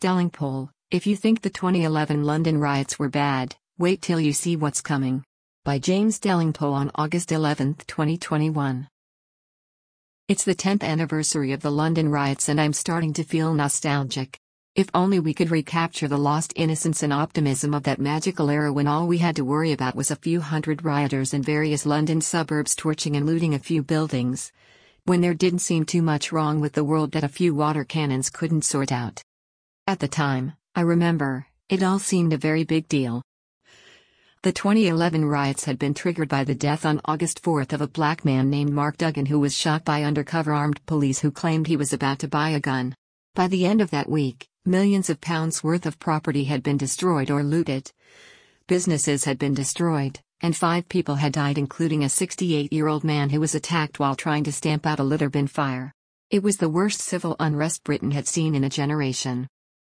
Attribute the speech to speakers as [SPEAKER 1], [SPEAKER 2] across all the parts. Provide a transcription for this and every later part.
[SPEAKER 1] Stelling poll: if you think the 2011 London riots were bad, wait till you see what's coming. By James Delingpole on August 11, 2021. It's the 10th anniversary of the London riots and I'm starting to feel nostalgic. If only we could recapture the lost innocence and optimism of that magical era when all we had to worry about was a few hundred rioters in various London suburbs torching and looting a few buildings. When there didn't seem too much wrong with the world that a few water cannons couldn't sort out. At the time, I remember, it all seemed a very big deal. The 2011 riots had been triggered by the death on August 4 of a black man named Mark Duggan who was shot by undercover armed police who claimed he was about to buy a gun. By the end of that week, millions of pounds worth of property had been destroyed or looted. Businesses had been destroyed, and 5 people had died, including a 68-year-old man who was attacked while trying to stamp out a litter bin fire. It was the worst civil unrest Britain had seen in a generation.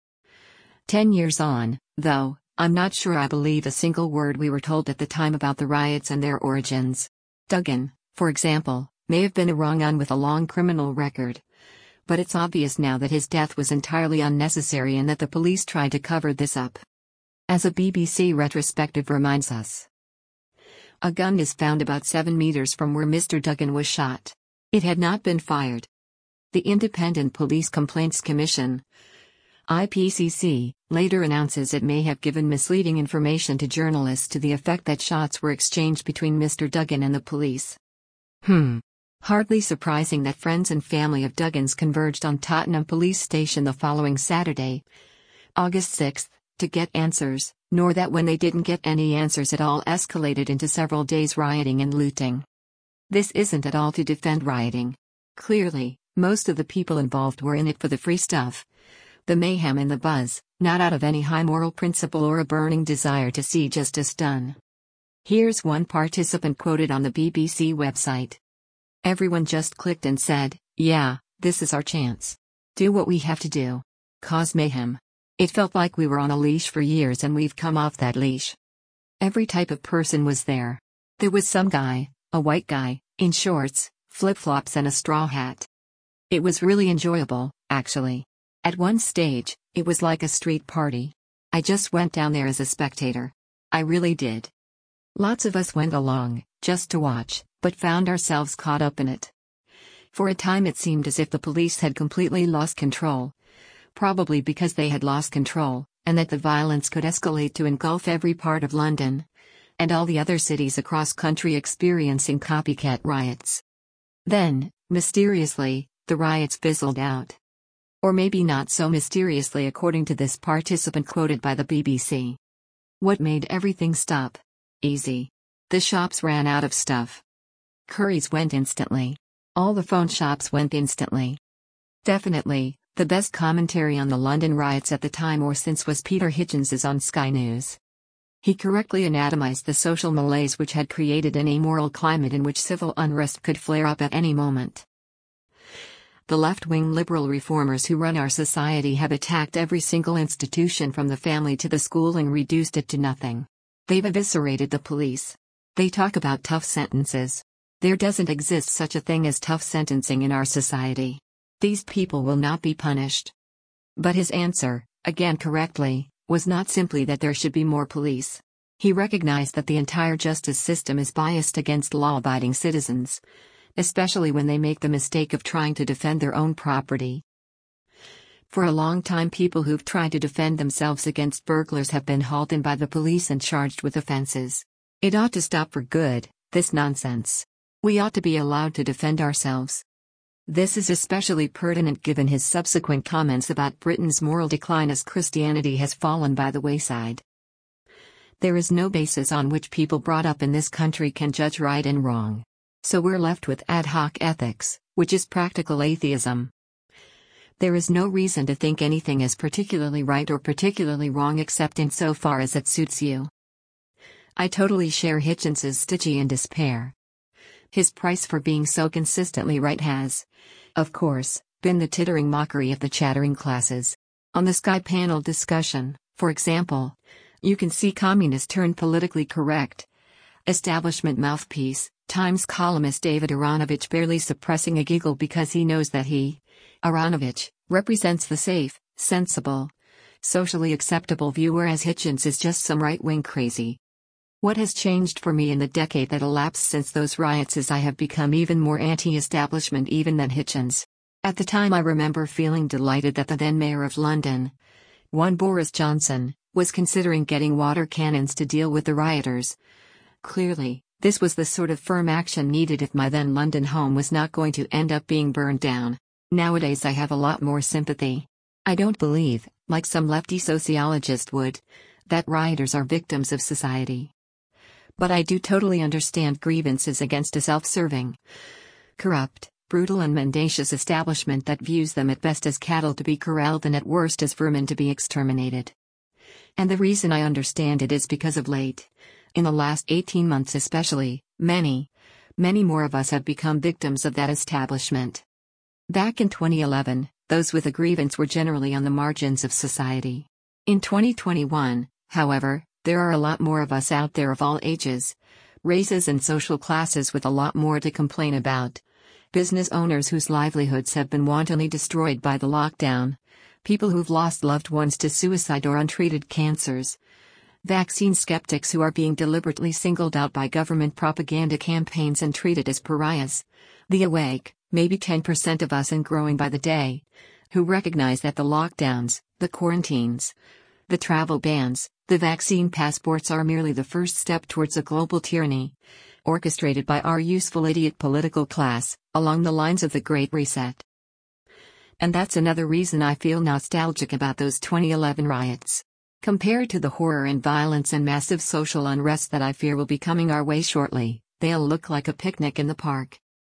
[SPEAKER 1] 10 years on, though, I'm not sure I believe a single word we were told at the time about the riots and their origins. Duggan, for example, may have been a wrong un with a long criminal record. But it's obvious now that his death was entirely unnecessary and that the police tried to cover this up. As a BBC retrospective reminds us, a gun is found about 7 meters from where Mr. Duggan was shot. It had not been fired. The Independent Police Complaints Commission, IPCC, later announces it may have given misleading information to journalists to the effect that shots were exchanged between Mr. Duggan and the police. Hardly surprising that friends and family of Duggans converged on Tottenham Police Station the following Saturday, August 6, to get answers, nor that when they didn't get any answers it all escalated into several days rioting and looting. This isn't at all to defend rioting. Clearly, most of the people involved were in it for the free stuff, the mayhem and the buzz, not out of any high moral principle or a burning desire to see justice done. Here's one participant quoted on the BBC website. Everyone just clicked and said, yeah, this is our chance. Do what we have to do. Cause mayhem. It felt like we were on a leash for years and we've come off that leash. Every type of person was there. There was some guy, a white guy, in shorts, flip-flops and a straw hat. It was really enjoyable, actually. At one stage, it was like a street party. I just went down there as a spectator. I really did. Lots of us went along, just to watch, but found ourselves caught up in it. For a time it seemed as if the police had completely lost control. Probably because they had lost control, and that the violence could escalate to engulf every part of London. And all the other cities across country experiencing copycat riots. Then, mysteriously, the riots fizzled out. Or maybe not so mysteriously according to this participant quoted by the BBC. What made everything stop? Easy. The shops ran out of stuff. Currys went instantly. All the phone shops went instantly. Definitely, the best commentary on the London riots at the time or since was Peter Hitchens's on Sky News. He correctly anatomized the social malaise which had created an amoral climate in which civil unrest could flare up at any moment. The left-wing liberal reformers who run our society have attacked every single institution from the family to the school and reduced it to nothing. They've eviscerated the police. They talk about tough sentences. There doesn't exist such a thing as tough sentencing in our society. These people will not be punished. But his answer, again correctly, was not simply that there should be more police. He recognized that the entire justice system is biased against law-abiding citizens, especially when they make the mistake of trying to defend their own property. For a long time people who've tried to defend themselves against burglars have been hauled in by the police and charged with offenses. It ought to stop for good, this nonsense. We ought to be allowed to defend ourselves. This is especially pertinent given his subsequent comments about Britain's moral decline as Christianity has fallen by the wayside. There is no basis on which people brought up in this country can judge right and wrong. So we're left with ad hoc ethics, which is practical atheism. There is no reason to think anything is particularly right or particularly wrong except insofar as it suits you. I totally share Hitchens's Stygian despair. His price for being so consistently right has, of course, been the tittering mockery of the chattering classes. On the Sky panel discussion, for example, you can see communist turned politically correct establishment mouthpiece, Times columnist David Aaronovitch barely suppressing a giggle because he knows that he, Aaronovitch, represents the safe, sensible, socially acceptable view, whereas Hitchens is just some right-wing crazy. What has changed for me in the decade that elapsed since those riots is I have become even more anti-establishment even than Hitchens. At the time I remember feeling delighted that the then Mayor of London, one Boris Johnson, was considering getting water cannons to deal with the rioters. Clearly, this was the sort of firm action needed if my then London home was not going to end up being burned down. Nowadays I have a lot more sympathy. I don't believe, like some lefty sociologist would, that rioters are victims of society. But I do totally understand grievances against a self-serving, corrupt, brutal and mendacious establishment that views them at best as cattle to be corralled and at worst as vermin to be exterminated. And the reason I understand it is because of late, in the last 18 months especially, many more of us have become victims of that establishment. Back in 2011, those with a grievance were generally on the margins of society. In 2021, however, there are a lot more of us out there of all ages, races and social classes with a lot more to complain about. Business owners whose livelihoods have been wantonly destroyed by the lockdown, people who've lost loved ones to suicide or untreated cancers, vaccine skeptics who are being deliberately singled out by government propaganda campaigns and treated as pariahs, the awake, maybe 10% of us and growing by the day, who recognize that the lockdowns, the quarantines, the travel bans, the vaccine passports are merely the first step towards a global tyranny, orchestrated by our useful idiot political class, along the lines of the Great Reset. And that's another reason I feel nostalgic about those 2011 riots. Compared to the horror and violence and massive social unrest that I fear will be coming our way shortly, they'll look like a picnic in the park.